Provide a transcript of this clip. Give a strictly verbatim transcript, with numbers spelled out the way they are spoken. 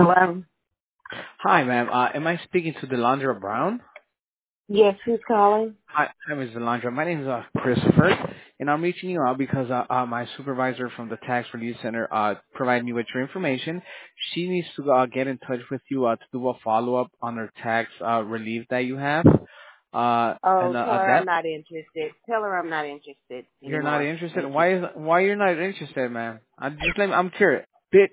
Hello? Hi, ma'am. Uh, am I speaking to Delandra Brown? Yes, who's calling? Hi, hi, Miz Delandra. My name is uh, Christopher, and I'm reaching you out because uh, uh, my supervisor from the Tax Relief Center uh, provided me with your information. She needs to uh, get in touch with you uh, to do a follow-up on her tax uh, relief that you have. Uh, Oh, and uh, tell uh, her I'm that not interested. Tell her I'm not interested you're not anymore. interested. Thank you. Why is why you're not interested, ma'am? I just let me, I'm curious, bitch.